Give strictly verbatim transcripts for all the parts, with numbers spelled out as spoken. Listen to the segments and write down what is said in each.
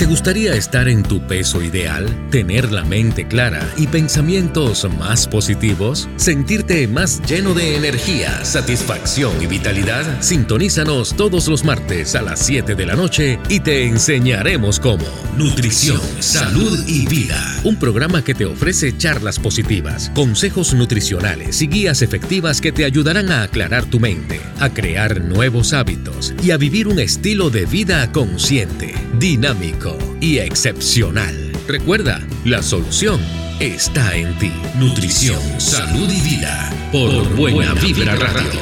¿Te gustaría estar en tu peso ideal? ¿Tener la mente clara y pensamientos más positivos? ¿Sentirte más lleno de energía, satisfacción y vitalidad? Sintonízanos todos los martes a las siete de la noche y te enseñaremos cómo. Nutrición, salud y vida. Un programa que te ofrece charlas positivas, consejos nutricionales y guías efectivas que te ayudarán a aclarar tu mente, a crear nuevos hábitos y a vivir un estilo de vida consciente, dinámico y excepcional. Recuerda, la solución está en ti. Nutrición, salud y vida por Buena Vibra Radio.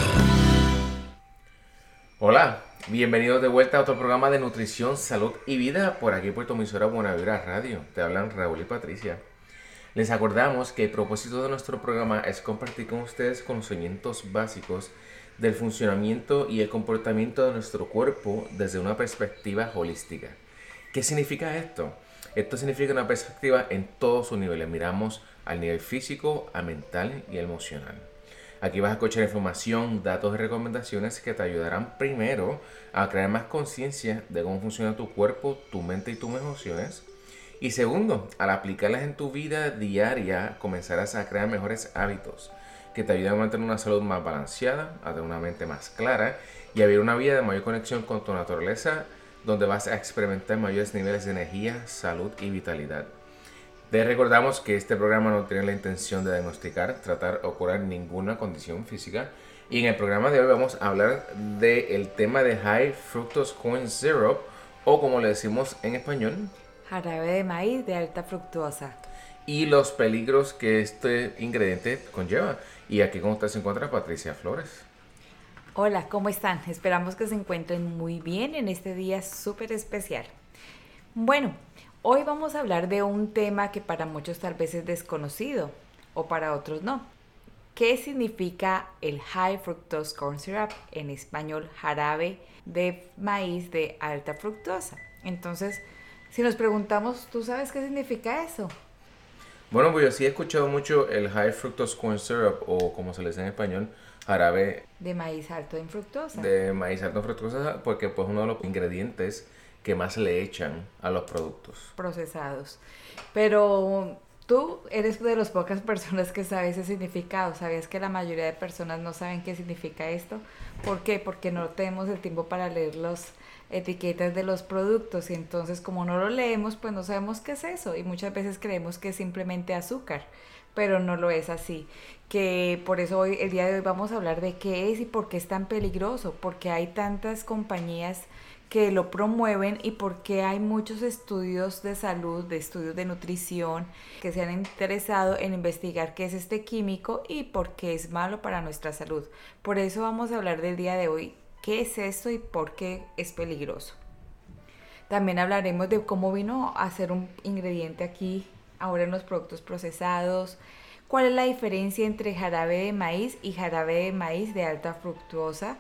Hola, bienvenidos de vuelta a otro programa de Nutrición, Salud y Vida por aquí por tu emisora Buena Vibra Radio. Te hablan Raúl y Patricia. Les acordamos que el propósito de nuestro programa es compartir con ustedes conocimientos básicos del funcionamiento y el comportamiento de nuestro cuerpo desde una perspectiva holística. ¿Qué significa esto? Esto significa una perspectiva en todos sus niveles. Miramos al nivel físico, al mental y al emocional. Aquí vas a escuchar información, datos y recomendaciones que te ayudarán primero a crear más conciencia de cómo funciona tu cuerpo, tu mente y tus emociones. Y segundo, al aplicarlas en tu vida diaria, comenzarás a crear mejores hábitos que te ayuden a mantener una salud más balanceada, a tener una mente más clara y a vivir una vida de mayor conexión con tu naturaleza, donde vas a experimentar mayores niveles de energía, salud y vitalidad. Te recordamos que este programa no tiene la intención de diagnosticar, tratar o curar ninguna condición física. Y en el programa de hoy vamos a hablar del tema de High Fructose Corn Syrup, o como le decimos en español, jarabe de maíz de alta fructuosa. Y los peligros que este ingrediente conlleva. Y aquí con usted se encuentra Patricia Flores. Hola, ¿cómo están? Esperamos que se encuentren muy bien en este día súper especial. Bueno, hoy vamos a hablar de un tema que para muchos tal vez es desconocido o para otros no. ¿Qué significa el High Fructose Corn Syrup? En español, jarabe de maíz de alta fructuosa. Entonces, si nos preguntamos, ¿tú sabes qué significa eso? Bueno, pues yo sí he escuchado mucho el High Fructose Corn Syrup, o como se le dice en español, jarabe de maíz alto en fructosa. De maíz alto en fructosa, porque pues uno de los ingredientes que más le echan a los productos procesados. Pero tú eres de las pocas personas que sabe ese significado. ¿Sabías que la mayoría de personas no saben qué significa esto? ¿Por qué? Porque no tenemos el tiempo para leer las etiquetas de los productos, y entonces como no lo leemos, pues no sabemos qué es eso, y muchas veces creemos que es simplemente azúcar, pero no lo es así. Que por eso hoy, el día de hoy vamos a hablar de qué es y por qué es tan peligroso, porque hay tantas compañías que lo promueven y porque hay muchos estudios de salud, de estudios de nutrición que se han interesado en investigar qué es este químico y por qué es malo para nuestra salud. Por eso vamos a hablar del día de hoy qué es esto y por qué es peligroso. También hablaremos de cómo vino a ser un ingrediente aquí ahora en los productos procesados, cuál es la diferencia entre jarabe de maíz y jarabe de maíz de alta fructuosa,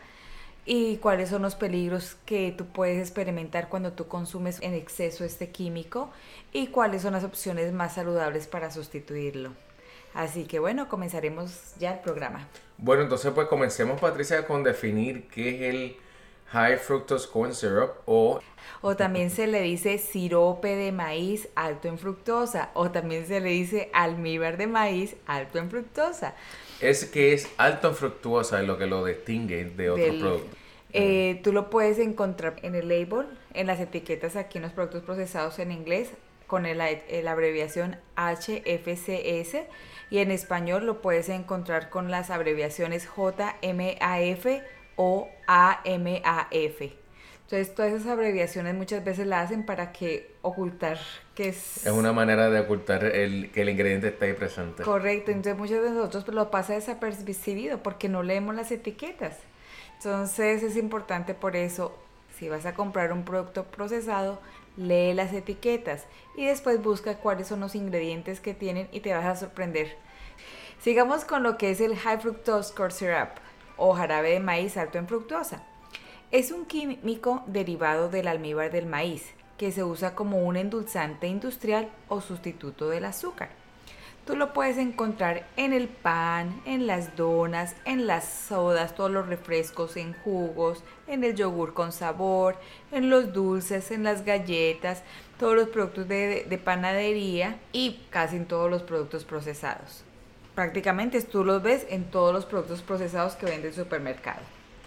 y cuáles son los peligros que tú puedes experimentar cuando tú consumes en exceso este químico, y cuáles son las opciones más saludables para sustituirlo. Así que bueno, comenzaremos ya el programa. Bueno, entonces pues comencemos, Patricia, con definir qué es el High Fructose Corn Syrup, o... O también se le dice sirope de maíz alto en fructosa, o también se le dice almíbar de maíz alto en fructosa. Es que es alto en fructuosa, es lo que lo distingue de otros productos. Eh, tú lo puedes encontrar en el label, en las etiquetas aquí en los productos procesados en inglés, con el, la abreviación H F C S, y en español lo puedes encontrar con las abreviaciones J M A F o A M A F. Entonces todas esas abreviaciones muchas veces la hacen para que ocultar que es... Es una manera de ocultar el, que el ingrediente está ahí presente. Correcto, entonces muchos de nosotros lo pasa desapercibido porque no leemos las etiquetas. Entonces es importante, por eso, si vas a comprar un producto procesado, lee las etiquetas y después busca cuáles son los ingredientes que tienen y te vas a sorprender. Sigamos con lo que es el High Fructose Corn Syrup o jarabe de maíz alto en fructosa. Es un químico derivado del almíbar del maíz que se usa como un endulzante industrial o sustituto del azúcar. Tú lo puedes encontrar en el pan, en las donas, en las sodas, todos los refrescos, en jugos, en el yogur con sabor, en los dulces, en las galletas, todos los productos de, de panadería y casi en todos los productos procesados. Prácticamente tú los ves en todos los productos procesados que vende el supermercado.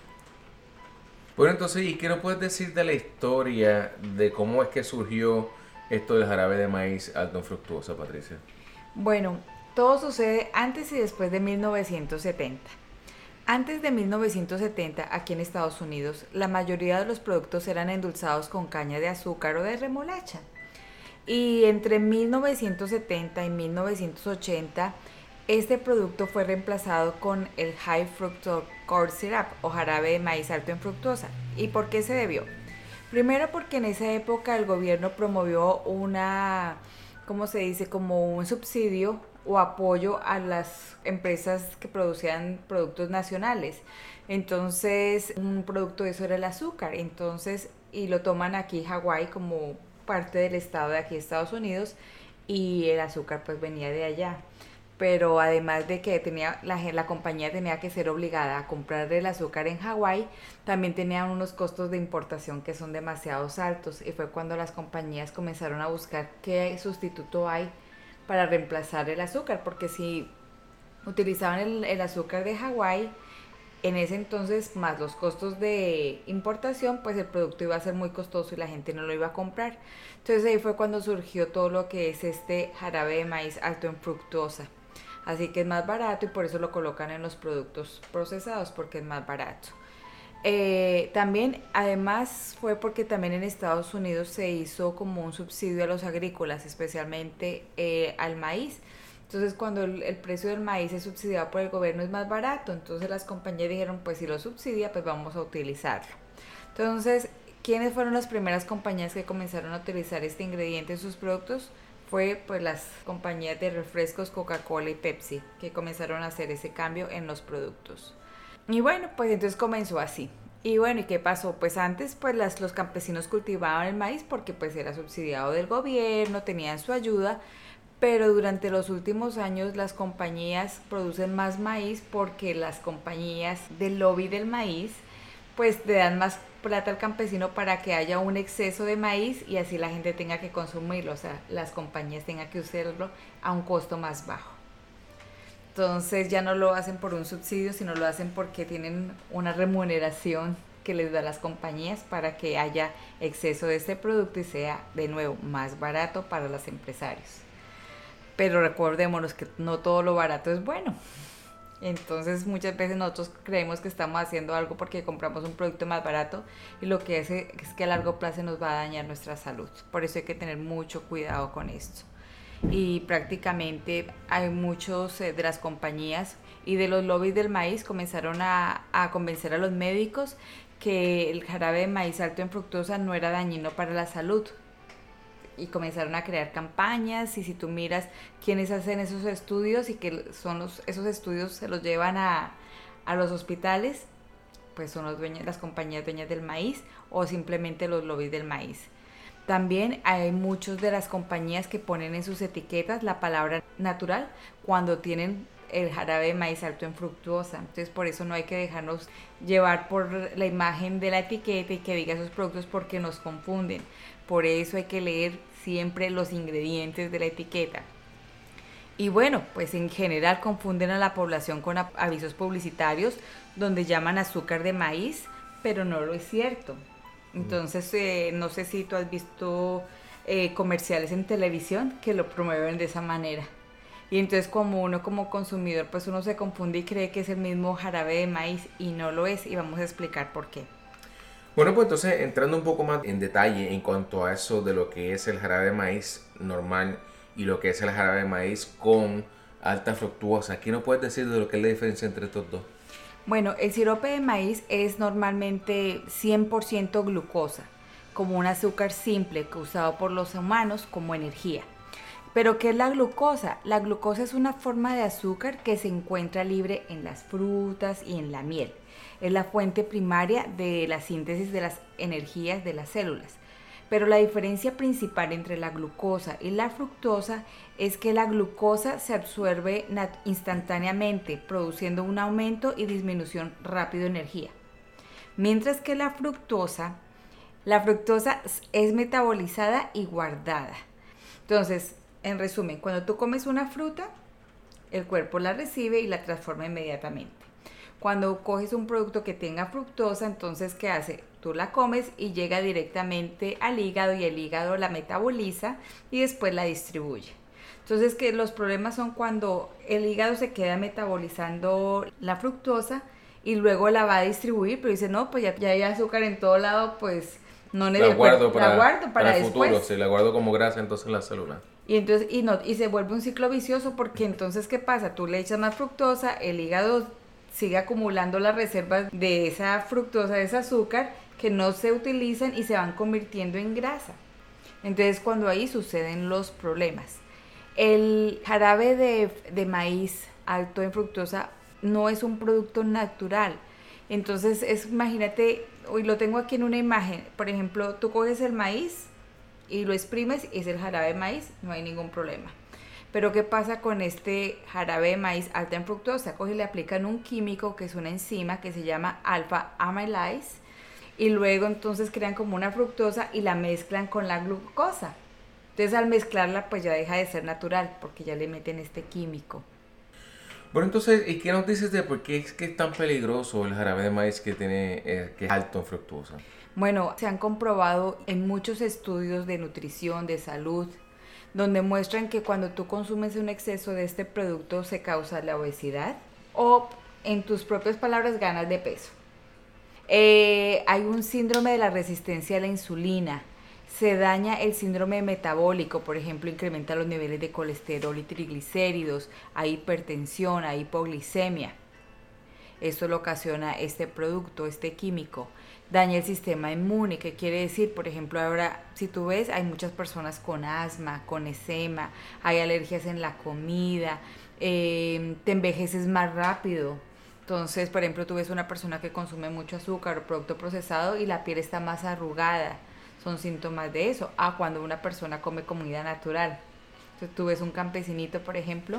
Bueno, entonces, ¿y qué nos puedes decir de la historia de cómo es que surgió esto del jarabe de maíz alto en fructuosa, Patricia? Bueno, todo sucede antes y después de mil novecientos setenta. Antes de mil novecientos setenta, aquí en Estados Unidos, la mayoría de los productos eran endulzados con caña de azúcar o de remolacha. Y entre mil novecientos setenta y mil novecientos ochenta, este producto fue reemplazado con el High Fructose Corn Syrup o jarabe de maíz alto en fructosa. ¿Y por qué se debió? Primero porque en esa época el gobierno promovió una, ¿cómo se dice? Como un subsidio o apoyo a las empresas que producían productos nacionales. Entonces, un producto de eso era el azúcar. Entonces, y lo toman aquí Hawái como parte del estado de aquí Estados Unidos, y el azúcar pues venía de allá. Pero además de que tenía la, la compañía tenía que ser obligada a comprar el azúcar en Hawái, también tenían unos costos de importación que son demasiado altos, y fue cuando las compañías comenzaron a buscar qué sustituto hay para reemplazar el azúcar, porque si utilizaban el, el azúcar de Hawái, en ese entonces más los costos de importación, pues el producto iba a ser muy costoso y la gente no lo iba a comprar. Entonces ahí fue cuando surgió todo lo que es este jarabe de maíz alto en fructosa. Así que es más barato y por eso lo colocan en los productos procesados, porque es más barato. Eh, también, además, fue porque también en Estados Unidos se hizo como un subsidio a los agrícolas, especialmente eh, al maíz. Entonces, cuando el, el precio del maíz es subsidiado por el gobierno es más barato, entonces las compañías dijeron, pues si lo subsidia, pues vamos a utilizarlo. Entonces, ¿quiénes fueron las primeras compañías que comenzaron a utilizar este ingrediente en sus productos? Fue pues las compañías de refrescos Coca-Cola y Pepsi, que comenzaron a hacer ese cambio en los productos. Y bueno, pues entonces comenzó así. Y bueno, ¿y qué pasó? Pues antes pues las, los campesinos cultivaban el maíz porque pues era subsidiado del gobierno, tenían su ayuda, pero durante los últimos años las compañías producen más maíz porque las compañías del lobby del maíz pues le dan más plata al campesino para que haya un exceso de maíz y así la gente tenga que consumirlo, o sea, las compañías tengan que usarlo a un costo más bajo. Entonces ya no lo hacen por un subsidio, sino lo hacen porque tienen una remuneración que les da las compañías para que haya exceso de este producto y sea de nuevo más barato para los empresarios. Pero recordémonos que no todo lo barato es bueno. Entonces muchas veces nosotros creemos que estamos haciendo algo porque compramos un producto más barato y lo que hace es que a largo plazo nos va a dañar nuestra salud. Por eso hay que tener mucho cuidado con esto. Y prácticamente hay muchos eh, de las compañías y de los lobbies del maíz comenzaron a, a convencer a los médicos que el jarabe de maíz alto en fructosa no era dañino para la salud. Y comenzaron a crear campañas, y si tú miras quiénes hacen esos estudios y que son los, esos estudios se los llevan a, a los hospitales, pues son los dueños, las compañías dueñas del maíz o simplemente los lobbies del maíz. También hay muchas de las compañías que ponen en sus etiquetas la palabra natural cuando tienen el jarabe de maíz alto en fructuosa. Entonces por eso no hay que dejarnos llevar por la imagen de la etiqueta y que diga esos productos porque nos confunden. Por eso hay que leer siempre los ingredientes de la etiqueta. Y bueno, pues en general confunden a la población con avisos publicitarios donde llaman azúcar de maíz, pero no lo es cierto. Entonces, eh, no sé si tú has visto eh, comerciales en televisión que lo promueven de esa manera. Y entonces como uno como consumidor, pues uno se confunde y cree que es el mismo jarabe de maíz y no lo es, y vamos a explicar por qué. Bueno, pues entonces entrando un poco más en detalle en cuanto a eso de lo que es el jarabe de maíz normal y lo que es el jarabe de maíz con alta fructuosa, ¿qué nos puedes decir de lo que es la diferencia entre estos dos? Bueno, el sirope de maíz es normalmente cien por ciento glucosa, como un azúcar simple que usado por los humanos como energía. ¿Pero qué es la glucosa? La glucosa es una forma de azúcar que se encuentra libre en las frutas y en la miel. Es la fuente primaria de la síntesis de las energías de las células. Pero la diferencia principal entre la glucosa y la fructosa es que la glucosa se absorbe instantáneamente, produciendo un aumento y disminución rápido de energía. Mientras que la fructosa, la fructosa es metabolizada y guardada. Entonces, en resumen, cuando tú comes una fruta, el cuerpo la recibe y la transforma inmediatamente. Cuando coges un producto que tenga fructosa, entonces, ¿qué hace? Tú la comes y llega directamente al hígado y el hígado la metaboliza y después la distribuye. Entonces, que los problemas son cuando el hígado se queda metabolizando la fructosa y luego la va a distribuir, pero dice, no, pues ya, ya hay azúcar en todo lado, pues no la guardo para, la guardo para, para el después. futuro, si la guardo como grasa entonces en la célula. Y entonces y no y se vuelve un ciclo vicioso porque entonces ¿qué pasa? Tú le echas más fructosa, el hígado sigue acumulando las reservas de esa fructosa, de ese azúcar que no se utilizan y se van convirtiendo en grasa. Entonces cuando ahí suceden los problemas. El jarabe de, de maíz alto en fructosa no es un producto natural. Entonces es, imagínate, hoy lo tengo aquí en una imagen, por ejemplo, tú coges el maíz y lo exprimes y es el jarabe de maíz, no hay ningún problema. Pero ¿qué pasa con este jarabe de maíz alta en fructosa? Coge y le aplican un químico que es una enzima que se llama alfa amylase y luego entonces crean como una fructosa y la mezclan con la glucosa. Entonces al mezclarla pues ya deja de ser natural porque ya le meten este químico. Bueno, entonces, ¿y qué nos dices de por qué es que es tan peligroso el jarabe de maíz que tiene eh, que es alto en fructosa? Bueno, se han comprobado en muchos estudios de nutrición, de salud, donde muestran que cuando tú consumes un exceso de este producto se causa la obesidad o, en tus propias palabras, ganas de peso. Eh, hay un síndrome de la resistencia a la insulina. Se daña el síndrome metabólico, por ejemplo, incrementa los niveles de colesterol y triglicéridos, hay hipertensión, hay hipoglicemia. Esto lo ocasiona este producto, este químico. Daña el sistema inmune, ¿qué quiere decir? Por ejemplo, ahora, si tú ves, hay muchas personas con asma, con eczema, hay alergias en la comida, eh, te envejeces más rápido. Entonces, por ejemplo, tú ves una persona que consume mucho azúcar o producto procesado y la piel está más arrugada. Son síntomas de eso. Ah, cuando una persona come comida natural. Entonces tú ves un campesinito, por ejemplo,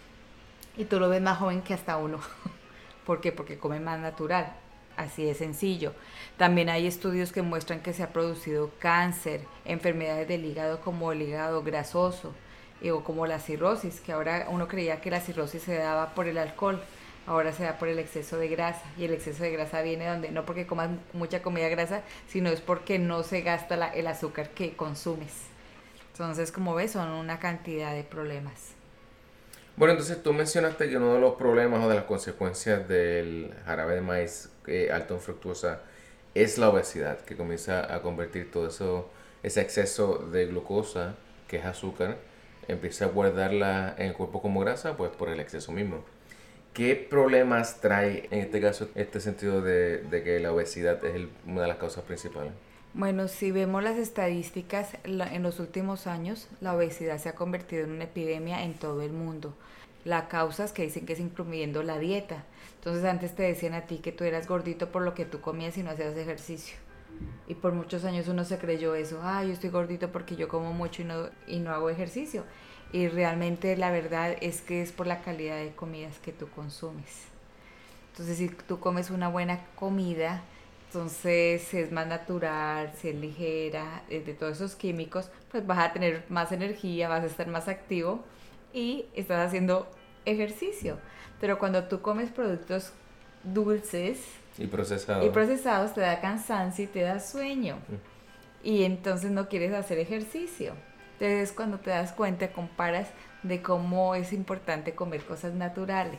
y tú lo ves más joven que hasta uno. ¿Por qué? Porque come más natural. Así de sencillo. También hay estudios que muestran que se ha producido cáncer, enfermedades del hígado como el hígado grasoso o como la cirrosis, que ahora uno creía que la cirrosis se daba por el alcohol. Ahora se da por el exceso de grasa, y el exceso de grasa viene donde no porque comas mucha comida grasa, sino es porque no se gasta la, el azúcar que consumes. Entonces, como ves, son una cantidad de problemas. Bueno, entonces tú mencionaste que uno de los problemas o de las consecuencias del jarabe de maíz eh, alto en fructosa es la obesidad, que comienza a convertir todo eso, ese exceso de glucosa, que es azúcar, empieza a guardarla en el cuerpo como grasa, pues por el exceso mismo. ¿Qué problemas trae en este caso este sentido de, de que la obesidad es el, una de las causas principales? Bueno, si vemos las estadísticas, la, en los últimos años la obesidad se ha convertido en una epidemia en todo el mundo. La causa es que dicen que es incluyendo la dieta. Entonces antes te decían a ti que tú eras gordito por lo que tú comías y no hacías ejercicio. Y por muchos años uno se creyó eso. Ah, yo estoy gordito porque yo como mucho y no, y no hago ejercicio. Y realmente la verdad es que es por la calidad de comidas que tú consumes. Entonces si tú comes una buena comida, entonces si es más natural, si es ligera, de todos esos químicos, pues vas a tener más energía, vas a estar más activo y estás haciendo ejercicio. Pero cuando tú comes productos dulces y procesados, y procesados te da cansancio y te da sueño. Mm. Y entonces no quieres hacer ejercicio. Entonces cuando te das cuenta, comparas de cómo es importante comer cosas naturales.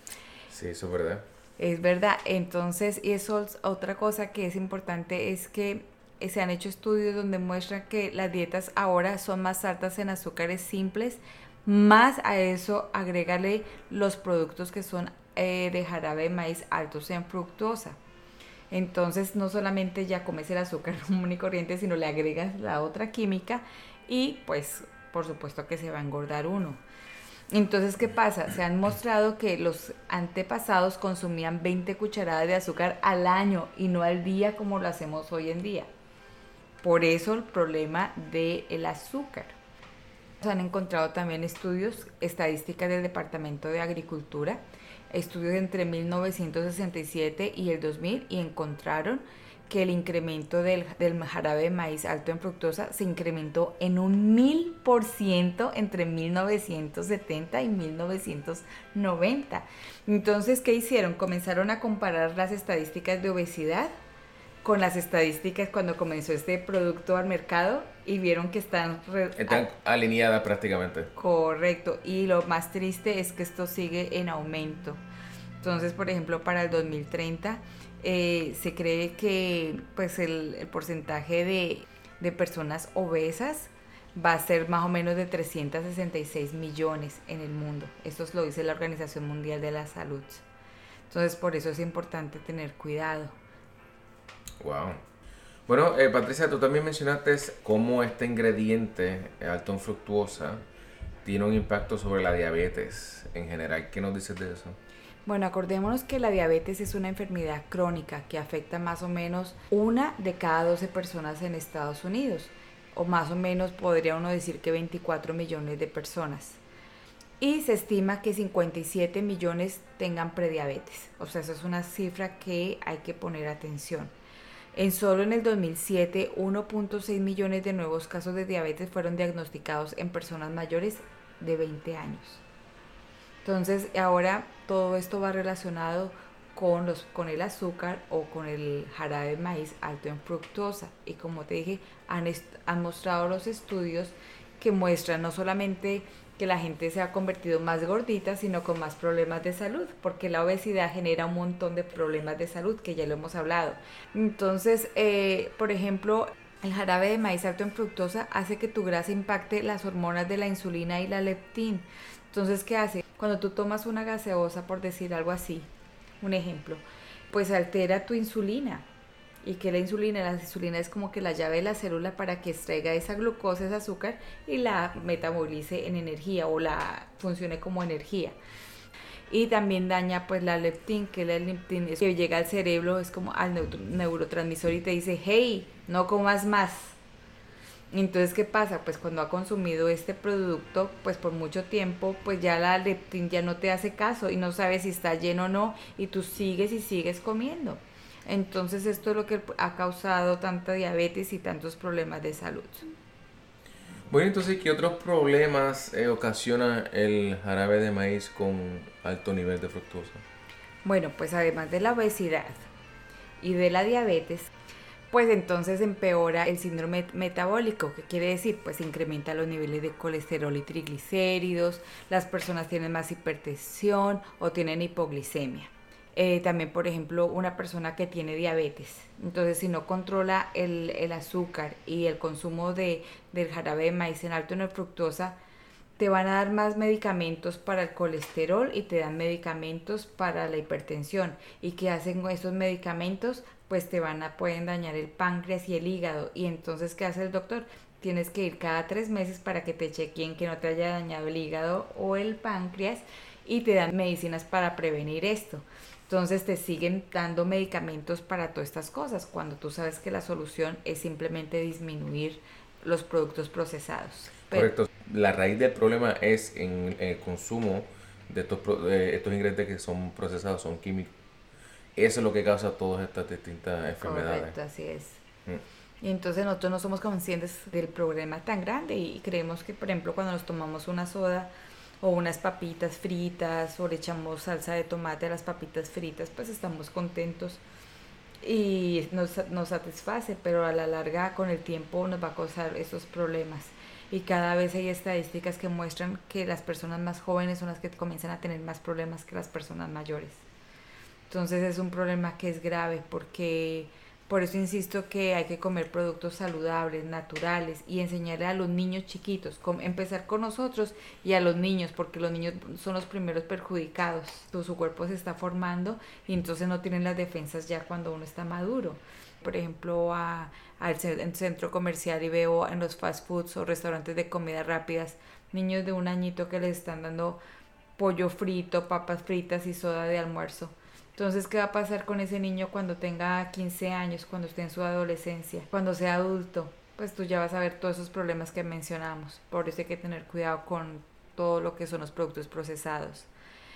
Sí, eso es verdad. Es verdad. Entonces, y eso es otra cosa que es importante, es que se han hecho estudios donde muestran que las dietas ahora son más altas en azúcares simples, más a eso agrégale los productos que son eh, de jarabe de maíz altos en fructosa. Entonces no solamente ya comes el azúcar común y corriente, sino le agregas la otra química y pues por supuesto que se va a engordar uno. Entonces, ¿qué pasa? Se han mostrado que los antepasados consumían veinte cucharadas de azúcar al año y no al día como lo hacemos hoy en día. Por eso el problema del azúcar. Se han encontrado también estudios, estadísticas del Departamento de Agricultura, estudios entre mil novecientos sesenta y siete y el dos mil, y encontraron que el incremento del, del jarabe de maíz alto en fructosa se incrementó en un mil por ciento entre mil novecientos setenta y mil novecientos noventa. Entonces, ¿qué hicieron? Comenzaron a comparar las estadísticas de obesidad con las estadísticas cuando comenzó este producto al mercado y vieron que están... Re- Están alineadas prácticamente. Correcto, y lo más triste es que esto sigue en aumento. Entonces, por ejemplo, para el dos mil treinta eh, se cree que pues el, el porcentaje de, de personas obesas va a ser más o menos de trescientos sesenta y seis millones en el mundo. Esto lo dice la Organización Mundial de la Salud. Entonces, por eso es importante tener cuidado. Wow. Bueno, eh, Patricia, tú también mencionaste cómo este ingrediente alto en fructuosa tiene un impacto sobre la diabetes en general. ¿Qué nos dices de eso? Bueno, acordémonos que la diabetes es una enfermedad crónica que afecta más o menos una de cada doce personas en Estados Unidos, o más o menos podría uno decir que veinticuatro millones de personas. Y se estima que cincuenta y siete millones tengan prediabetes. O sea, eso es una cifra que hay que poner atención. En solo en el dos mil siete, uno punto seis millones de nuevos casos de diabetes fueron diagnosticados en personas mayores de veinte años. Entonces, ahora todo esto va relacionado con, los, con el azúcar o con el jarabe de maíz alto en fructosa. Y como te dije, han, est- han mostrado los estudios que muestran no solamente que la gente se ha convertido más gordita, sino con más problemas de salud, porque la obesidad genera un montón de problemas de salud, que ya lo hemos hablado. Entonces, eh, por ejemplo, el jarabe de maíz alto en fructosa hace que tu grasa impacte las hormonas de la insulina y la leptina. Entonces, ¿qué hace? Cuando tú tomas una gaseosa, por decir algo así, un ejemplo, pues altera tu insulina. ¿Y que la insulina? La insulina es como que la llave de la célula para que extraiga esa glucosa, ese azúcar, y la metabolice en energía o la funcione como energía. Y también daña pues la leptina, que la leptina es que llega al cerebro, es como al neuro, neurotransmisor y te dice, hey, no comas más. Entonces, ¿qué pasa? Pues cuando ha consumido este producto, pues por mucho tiempo, pues ya la leptina ya no te hace caso y no sabes si está lleno o no, y tú sigues y sigues comiendo. Entonces esto es lo que ha causado tanta diabetes y tantos problemas de salud. Bueno, entonces, ¿qué otros problemas eh, ocasiona el jarabe de maíz con alto nivel de fructosa? Bueno, pues además de la obesidad y de la diabetes, pues entonces empeora el síndrome metabólico. ¿Qué quiere decir? Pues incrementa los niveles de colesterol y triglicéridos, las personas tienen más hipertensión o tienen hipoglicemia. Eh, también, por ejemplo, una persona que tiene diabetes, entonces si no controla el, el azúcar y el consumo de, del jarabe de maíz en alto en fructosa, te van a dar más medicamentos para el colesterol y te dan medicamentos para la hipertensión. ¿Y qué hacen con esos medicamentos? Pues te van a, pueden dañar el páncreas y el hígado. Y entonces, ¿qué hace el doctor? Tienes que ir cada tres meses para que te chequeen que no te haya dañado el hígado o el páncreas, y te dan medicinas para prevenir esto. Entonces te siguen dando medicamentos para todas estas cosas, cuando tú sabes que la solución es simplemente disminuir los productos procesados. Pero, correcto. La raíz del problema es en el consumo de estos, de estos ingredientes que son procesados, son químicos. Eso es lo que causa todas estas distintas enfermedades. Correcto, así es. Mm. Y entonces nosotros no somos conscientes del problema tan grande y creemos que, por ejemplo, cuando nos tomamos una soda o unas papitas fritas o le echamos salsa de tomate a las papitas fritas, pues estamos contentos y nos, nos satisface, pero a la larga, con el tiempo, nos va a causar esos problemas. Y cada vez hay estadísticas que muestran que las personas más jóvenes son las que comienzan a tener más problemas que las personas mayores. Entonces es un problema que es grave, porque por eso insisto que hay que comer productos saludables, naturales, y enseñarle a los niños chiquitos, com- empezar con nosotros y a los niños, porque los niños son los primeros perjudicados. Su, su cuerpo se está formando y entonces no tienen las defensas ya cuando uno está maduro. Por ejemplo, a, al centro comercial y veo en los fast foods o restaurantes de comidas rápidas niños de un añito que les están dando pollo frito, papas fritas y soda de almuerzo. Entonces, ¿qué va a pasar con ese niño cuando tenga quince años, cuando esté en su adolescencia, cuando sea adulto? Pues tú ya vas a ver todos esos problemas que mencionamos. Por eso hay que tener cuidado con todo lo que son los productos procesados.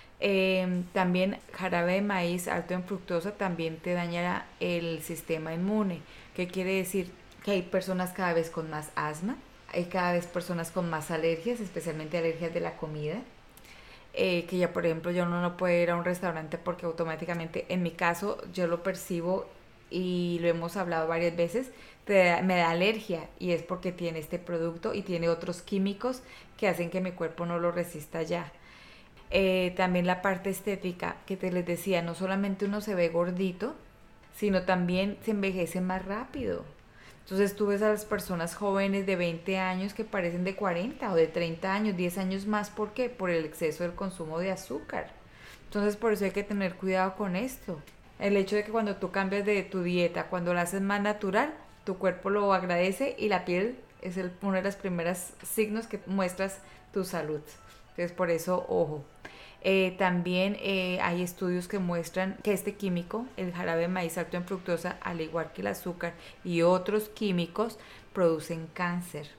Eh, también jarabe de maíz alto en fructosa también te dañará el sistema inmune. ¿Qué quiere decir? Que hay personas cada vez con más asma, hay cada vez personas con más alergias, especialmente alergias de la comida. Eh, que ya por ejemplo yo no, no puedo ir a un restaurante porque automáticamente, en mi caso, yo lo percibo y lo hemos hablado varias veces, te da, me da alergia y es porque tiene este producto y tiene otros químicos que hacen que mi cuerpo no lo resista ya. Eh, también la parte estética que te les decía, no solamente uno se ve gordito, sino también se envejece más rápido. Entonces tú ves a las personas jóvenes de veinte años que parecen de cuarenta o de treinta años, diez años más. ¿Por qué? Por el exceso del consumo de azúcar. Entonces por eso hay que tener cuidado con esto. El hecho de que cuando tú cambias de tu dieta, cuando la haces más natural, tu cuerpo lo agradece y la piel es el, uno de los primeros signos que muestras tu salud. Entonces por eso, ojo. Eh, también eh, hay estudios que muestran que este químico, el jarabe de maíz alto en fructosa, al igual que el azúcar y otros químicos, producen cáncer.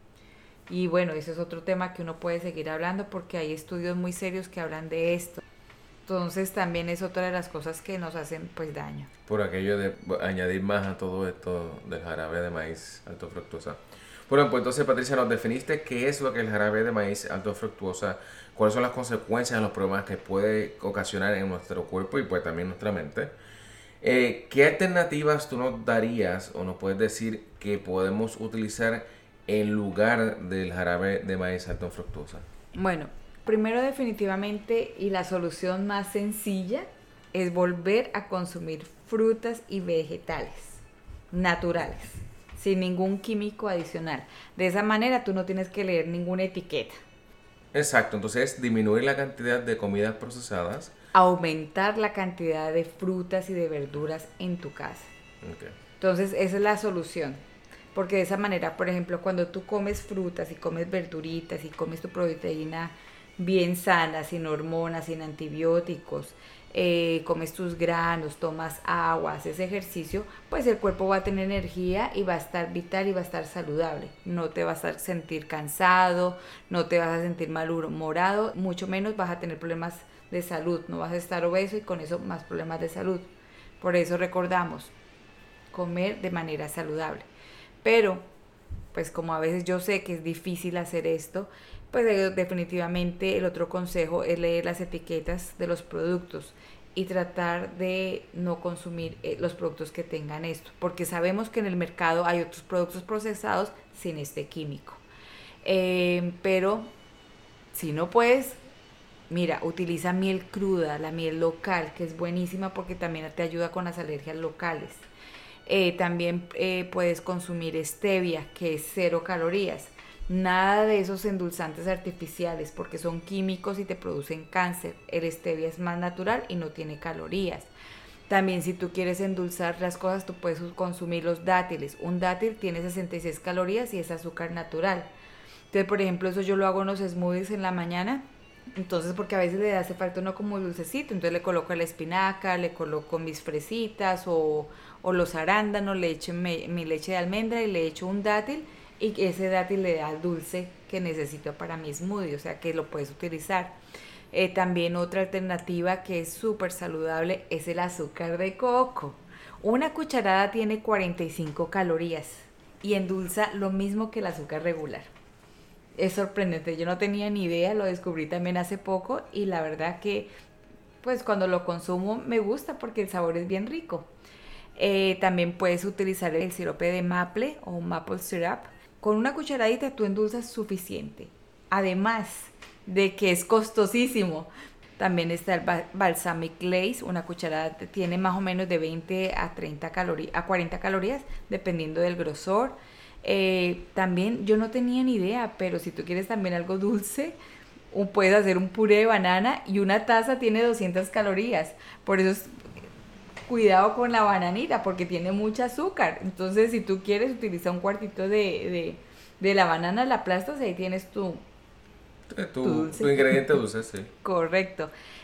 Y bueno, ese es otro tema que uno puede seguir hablando porque hay estudios muy serios que hablan de esto. Entonces también es otra de las cosas que nos hacen pues daño. Por aquello de añadir más a todo esto del jarabe de maíz alto en fructosa. Bueno, pues entonces, Patricia, nos definiste qué es lo que es el jarabe de maíz alto en fructosa, cuáles son las consecuencias de los problemas que puede ocasionar en nuestro cuerpo y pues también en nuestra mente. Eh, ¿Qué alternativas tú nos darías o nos puedes decir que podemos utilizar en lugar del jarabe de maíz alto en fructosa? Bueno, primero definitivamente y la solución más sencilla es volver a consumir frutas y vegetales naturales, sin ningún químico adicional. De esa manera tú no tienes que leer ninguna etiqueta. Exacto, entonces disminuir la cantidad de comidas procesadas. Aumentar la cantidad de frutas y de verduras en tu casa. Okay. Entonces esa es la solución. Porque de esa manera, por ejemplo, cuando tú comes frutas y comes verduritas y comes tu proteína bien sana, sin hormonas, sin antibióticos, eh, comes tus granos, tomas agua, haces ejercicio, pues el cuerpo va a tener energía y va a estar vital y va a estar saludable. No te vas a sentir cansado, no te vas a sentir malhumorado, mucho menos vas a tener problemas de salud, no vas a estar obeso y con eso más problemas de salud. Por eso recordamos, comer de manera saludable. Pero, pues como a veces yo sé que es difícil hacer esto, pues definitivamente el otro consejo es leer las etiquetas de los productos y tratar de no consumir los productos que tengan esto, porque sabemos que en el mercado hay otros productos procesados sin este químico. Eh, pero si no puedes, mira, utiliza miel cruda, la miel local, que es buenísima porque también te ayuda con las alergias locales. Eh, también eh, puedes consumir stevia, que es cero calorías. Nada de esos endulzantes artificiales porque son químicos y te producen cáncer. El stevia es más natural y no tiene calorías. También si tú quieres endulzar las cosas, tú puedes consumir los dátiles. Un dátil tiene sesenta y seis calorías y es azúcar natural. Entonces, por ejemplo, eso yo lo hago en los smoothies en la mañana. Entonces, porque a veces le hace falta uno como dulcecito, entonces le coloco la espinaca, le coloco mis fresitas o, o los arándanos, le echo mi, mi leche de almendra y le echo un dátil y ese dátil le da el dulce que necesito para mi smoothie, o sea que lo puedes utilizar. Eh, también otra alternativa que es súper saludable es el azúcar de coco. Una cucharada tiene cuarenta y cinco calorías y endulza lo mismo que el azúcar regular. Es sorprendente, yo no tenía ni idea, lo descubrí también hace poco y la verdad que pues cuando lo consumo me gusta porque el sabor es bien rico. Eh, también puedes utilizar el sirope de maple o maple syrup. Con una cucharadita tú endulzas suficiente, además de que es costosísimo. También está el balsamic glaze, una cucharada tiene más o menos de veinte a treinta calorías, a cuarenta calorías dependiendo del grosor. Eh, también yo no tenía ni idea, pero si tú quieres también algo dulce, un, puedes hacer un puré de banana y una taza tiene doscientas calorías. Por eso es, cuidado con la bananita porque tiene mucha azúcar. Entonces si tú quieres utiliza un cuartito de, de, de la banana, la aplastas y ahí tienes tu, tu, tu, tu ingrediente dulce, sí. Correcto.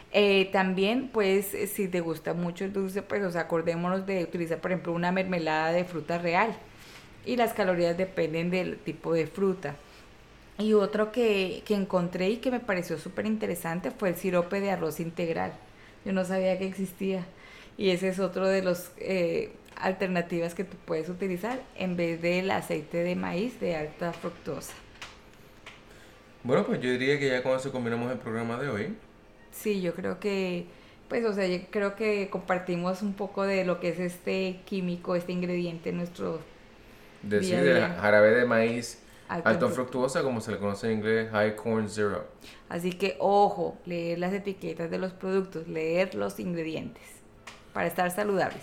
Eh, también, pues, si te gusta mucho el dulce, pues, o sea, acordémonos de utilizar, por ejemplo, una mermelada de fruta real. Y las calorías dependen del tipo de fruta. Y otro que, que encontré y que me pareció súper interesante fue el sirope de arroz integral. Yo no sabía que existía. Y ese es otro de los eh, alternativas que tú puedes utilizar en vez del aceite de maíz de alta fructosa. Bueno, pues yo diría que ya con eso combinamos el programa de hoy. Sí, yo creo que, pues, o sea, yo creo que compartimos un poco de lo que es este químico, este ingrediente en nuestro Decir día a de día. jarabe de maíz Alto alto en en fru- fructuosa, como se le conoce en inglés, high corn syrup. Así que, ojo, leer las etiquetas de los productos, leer los ingredientes para estar saludables.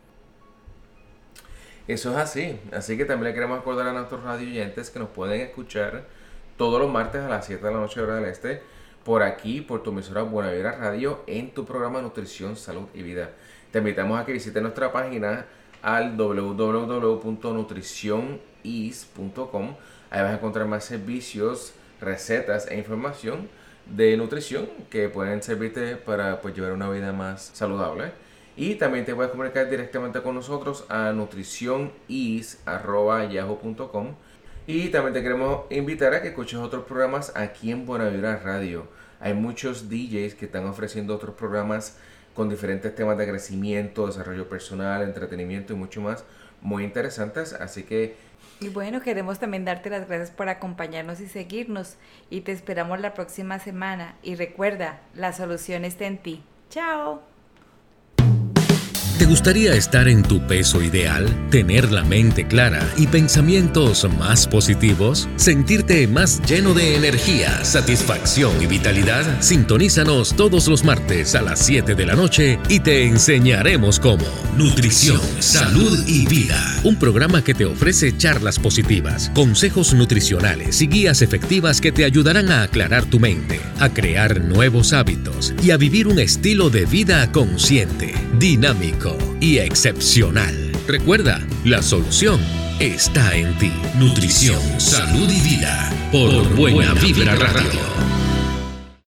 Eso es así. Así que también le queremos acordar a nuestros radio oyentes que nos pueden escuchar todos los martes a las siete de la noche hora del este, por aquí, por tu emisora Buena Vibra Radio, en tu programa Nutrición, Salud y Vida. Te invitamos a que visites nuestra página al w w w punto nutrición is punto com. Ahí vas a encontrar más servicios, recetas e información de nutrición que pueden servirte para, pues, llevar una vida más saludable. Y también te puedes comunicar directamente con nosotros a nutricionis arroba yahoo punto com. Y también te queremos invitar a que escuches otros programas aquí en Buena Vibra Radio. Hay muchos D Js que están ofreciendo otros programas con diferentes temas de crecimiento, desarrollo personal, entretenimiento y mucho más muy interesantes. Así que Y bueno, queremos también darte las gracias por acompañarnos y seguirnos. Y te esperamos la próxima semana. Y recuerda, la solución está en ti. ¡Chao! ¿Te gustaría estar en tu peso ideal? ¿Tener la mente clara y pensamientos más positivos? ¿Sentirte más lleno de energía, satisfacción y vitalidad? Sintonízanos todos los martes a las siete de la noche y te enseñaremos cómo. Nutrición, Salud y Vida. Un programa que te ofrece charlas positivas, consejos nutricionales y guías efectivas que te ayudarán a aclarar tu mente, a crear nuevos hábitos y a vivir un estilo de vida consciente, dinámico y excepcional. Recuerda, la solución está en ti. Nutrición, Salud y Vida por Buena Vibra Radio.